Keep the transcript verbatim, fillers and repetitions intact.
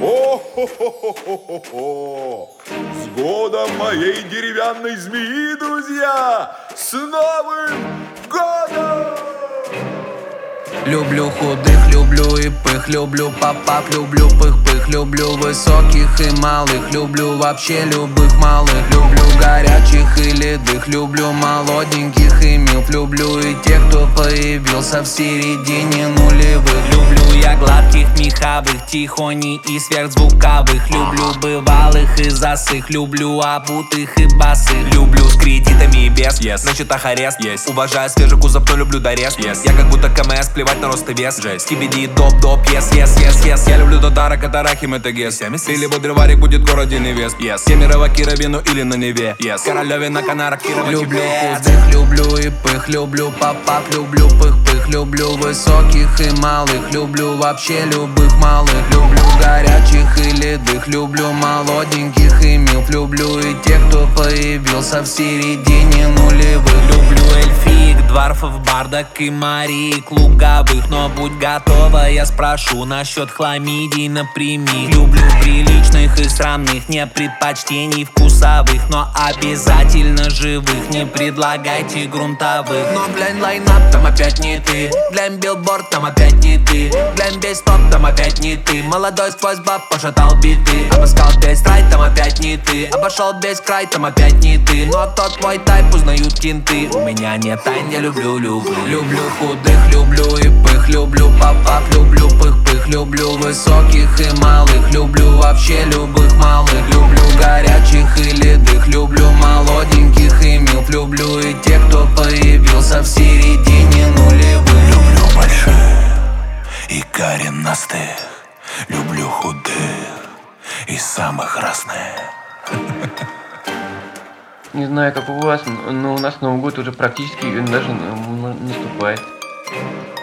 О-хо-хо-хо-хо-хо! С годом моей деревянной змеи, друзья! С Новым годом! Люблю худых, люблю и пых, люблю попап, люблю пых-пых, люблю высоких и малых, люблю вообще любых малых, люблю горячих и ледых, люблю молоденьких и милф, люблю и тех, кто появился в середине нулевых. Люблю я гладких, меховых, тихоней и сверхзвуковых, люблю бывалых и засых, люблю обутых и босых, люблю с кредитами и без, yes. На счетах арест, yes. Уважаю свежий кузов, но люблю дорез, yes. Я как будто КМС, плевать на рост и вес, жесть. Скибиди, доп-доп, yes, yes, yes, yes. Я люблю Додара, Катарахи, Метагес, или бодрый варик будет в городе невест, yes. Семерово, Кировину или на Неве, yes. Королеве на Канарах, Кирова, люблю худых, люблю и пых, люблю попап, люблю пых-пых, люблю высоких и малых, люблю вообще любых малых, люблю горячих и ледых, люблю молоденьких и милф, люблю и тех, кто появился в середине нулевых, люблю эльфиек, дварфов, бардак и мариек луговых, но будь готова, я спрошу насчет хламидий напрямик. Люблю приличных и срамных, не предпочтений вкусовых, но обязательно живых, не предлагайте грунтовых. Но глянь лайнап, там опять не ты, глянь билборд, там опять не ты, глянь весь топ, там опять не ты. Молодой сквозь баб пошатал биты, обыскал весь рай, там опять не ты, обошел весь край, там опять не ты. Но тот твой тайп узнают кинты, у меня нет тайн, я люблю любых. Люблю худых, люблю и пых, люблю попап, люблю пых-пых, люблю высоких и малых, люблю вообще любых малых, люблю горячих и ледых, люблю молоденьких и милф, люблю и тех, кто появился в середине нулевых. Люблю больших и коренастых, люблю худых и самых разных. Не знаю, как у вас, но у нас Новый год уже практически даже наступает.